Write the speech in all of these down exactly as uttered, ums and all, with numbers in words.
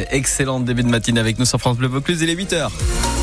Excellent début de matinée avec nous sur France Bleu Vaucluse. Il est huit heures.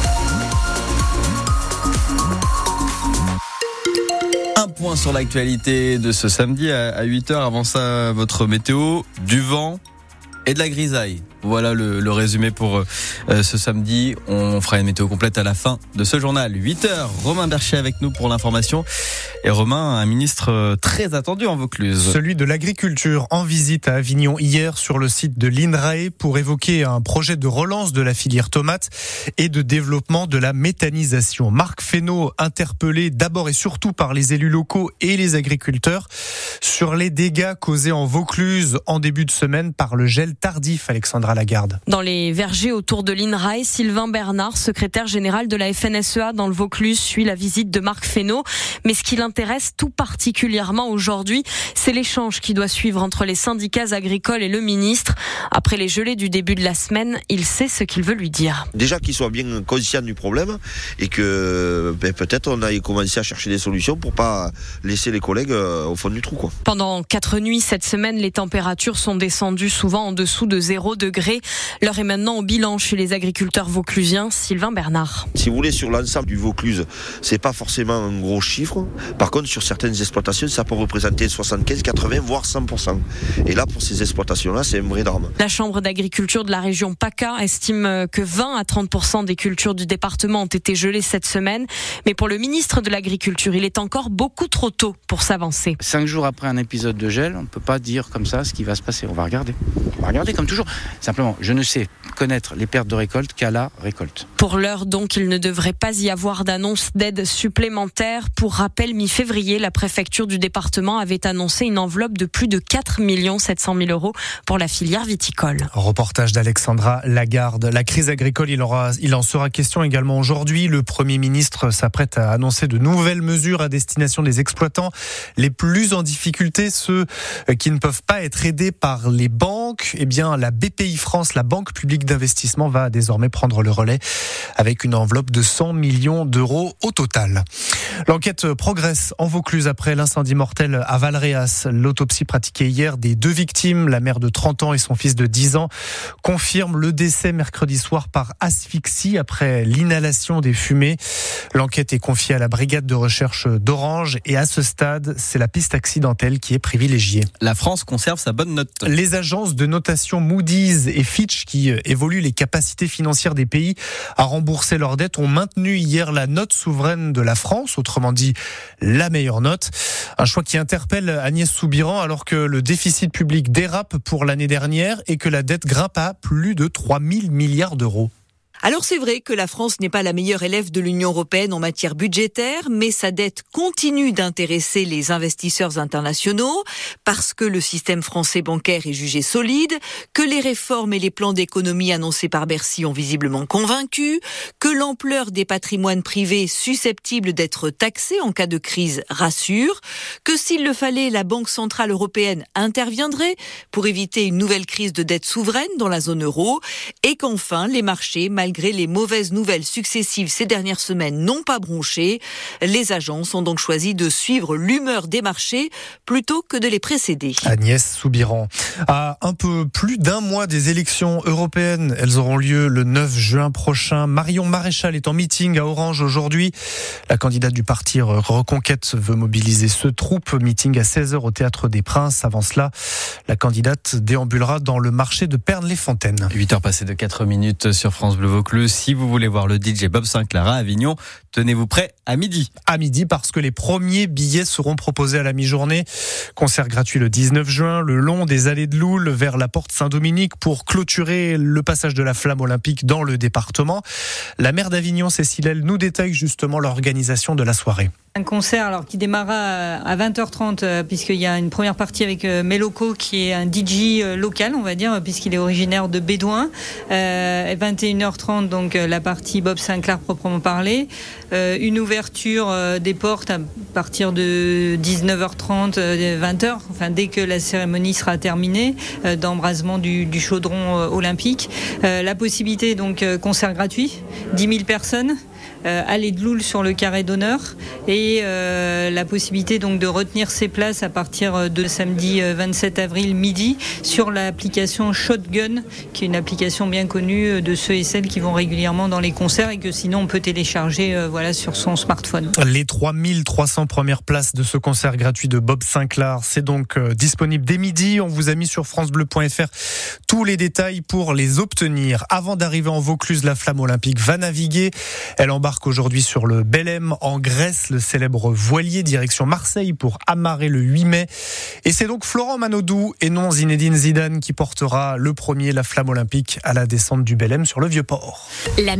Un point sur l'actualité de ce samedi à huit heures. Avant ça, votre météo, du vent et de la grisaille. Voilà le, le résumé pour euh, ce samedi. On fera une météo complète à la fin de ce journal. huit heures, Romain Bercher avec nous pour l'information. Et Romain, un ministre très attendu en Vaucluse. Celui de l'agriculture en visite à Avignon hier sur le site de l'INRAE pour évoquer un projet de relance de la filière tomate et de développement de la méthanisation. Marc Fesneau, interpellé d'abord et surtout par les élus locaux et les agriculteurs sur les dégâts causés en Vaucluse en début de semaine par le gel tardif, Alexandra Lagarde. Dans les vergers autour de l'INRAE, Sylvain Bernard, secrétaire général de la F N S E A dans le Vaucluse, suit la visite de Marc Fesneau. Mais ce qui l'intéresse tout particulièrement aujourd'hui, c'est l'échange qui doit suivre entre les syndicats agricoles et le ministre. Après les gelées du début de la semaine, il sait ce qu'il veut lui dire. Déjà qu'il soit bien conscient du problème et que ben, peut-être on aille commencer à chercher des solutions pour pas laisser les collègues euh, au fond du trou, quoi. Pendant quatre nuits cette semaine, les températures sont descendues souvent en dessous de zéro degré. L'heure est maintenant au bilan chez les agriculteurs vauclusiens. Sylvain Bernard. Si vous voulez, sur l'ensemble du Vaucluse, c'est pas forcément un gros chiffre. Par contre, sur certaines exploitations, ça peut représenter soixante-quinze, quatre-vingts, voire cent pour cent. Et là, pour ces exploitations-là, c'est un vrai drame. La Chambre d'agriculture de la région PACA estime que vingt à trente pour cent des cultures du département ont été gelées cette semaine. Mais pour le ministre de l'Agriculture, il est encore beaucoup trop tôt pour s'avancer. Cinq jours après un épisode de gel, on ne peut pas dire comme ça ce qui va se passer. On va regarder. On va regarder comme toujours. Simplement, je ne sais connaître les pertes de récolte qu'à la récolte. Pour l'heure, donc, il ne devrait pas y avoir d'annonce d'aide supplémentaire. Pour rappel, mi-février, la préfecture du département avait annoncé une enveloppe de plus de quatre millions sept cent mille euros pour la filière viticole. Reportage d'Alexandra Lagarde. La crise agricole, il, aura, il en sera question également aujourd'hui. Le Premier ministre s'apprête à annoncer de nouvelles mesures à destination des exploitants les plus en difficulté, ceux qui ne peuvent pas être aidés par les banques. Eh bien, la B P I France, la Banque publique d'investissement, va désormais prendre le relais avec une enveloppe de cent millions d'euros au total. L'enquête progresse en Vaucluse après l'incendie mortel à Valréas. L'autopsie pratiquée hier des deux victimes, la mère de trente ans et son fils de dix ans, confirme le décès mercredi soir par asphyxie après l'inhalation des fumées. L'enquête est confiée à la brigade de recherche d'Orange et à ce stade, c'est la piste accidentelle qui est privilégiée. La France conserve sa bonne note. Les agences de notation Moody's et Fitch, qui évoluent les capacités financières des pays à rembourser leurs dettes, ont maintenu hier la note souveraine de la France, autrement dit la meilleure note. Un choix qui interpelle Agnès Soubiran alors que le déficit public dérape pour l'année dernière et que la dette grimpe à plus de trois mille milliards d'euros. Alors c'est vrai que la France n'est pas la meilleure élève de l'Union européenne en matière budgétaire, mais sa dette continue d'intéresser les investisseurs internationaux parce que le système français bancaire est jugé solide, que les réformes et les plans d'économie annoncés par Bercy ont visiblement convaincu, que l'ampleur des patrimoines privés susceptibles d'être taxés en cas de crise rassure, que s'il le fallait, la Banque centrale européenne interviendrait pour éviter une nouvelle crise de dette souveraine dans la zone euro, et qu'enfin les marchés, malgré Malgré les mauvaises nouvelles successives ces dernières semaines, n'ont pas bronché. Les agences ont donc choisi de suivre l'humeur des marchés plutôt que de les précéder. Agnès Soubiran. À un peu plus d'un mois des élections européennes, elles auront lieu le neuf juin prochain. Marion Maréchal est en meeting à Orange aujourd'hui. La candidate du parti Reconquête veut mobiliser ce troupe. Meeting à seize heures au Théâtre des Princes. Avant cela, la candidate déambulera dans le marché de Pernes-les-Fontaines. huit heures passées de quatre minutes sur France Bleu Vaucluse. Si vous voulez voir le D J Bob Sinclair à Avignon, tenez-vous prêt à midi. À midi, parce que les premiers billets seront proposés à la mi-journée. Concert gratuit le dix-neuf juin, le long des allées de Loul vers la porte Saint-Dominique pour clôturer le passage de la flamme olympique dans le département. La maire d'Avignon, Cécile L, nous détaille justement l'organisation de la soirée. Un concert alors qui démarra à vingt heures trente puisqu'il y a une première partie avec Meloko qui est un D J local, on va dire, puisqu'il est originaire de Bédouin. Euh, vingt et une heures trente donc la partie Bob Sinclair proprement parlé. Euh, une ouverture des portes à partir de dix-neuf heures trente, vingt heures, enfin dès que la cérémonie sera terminée, euh, d'embrasement du, du chaudron euh, olympique. Euh, la possibilité donc concert gratuit, dix mille personnes. euh, aller de Loul sur le carré d'honneur et euh, la possibilité donc de retenir ses places à partir de samedi vingt-sept avril midi sur l'application Shotgun, qui est une application bien connue de ceux et celles qui vont régulièrement dans les concerts et que sinon on peut télécharger euh, voilà, sur son smartphone. Les trois mille trois cents premières places de ce concert gratuit de Bob Sinclair, c'est donc euh, disponible dès midi. On vous a mis sur francebleu point f r tous les détails pour les obtenir. Avant d'arriver en Vaucluse, la Flamme olympique va naviguer. Elle embarque aujourd'hui sur le Belém en Grèce, le célèbre voilier direction Marseille pour amarrer le huit mai. Et c'est donc Florent Manodou et non Zinedine Zidane qui portera le premier la Flamme olympique à la descente du Belém sur le Vieux-Port. La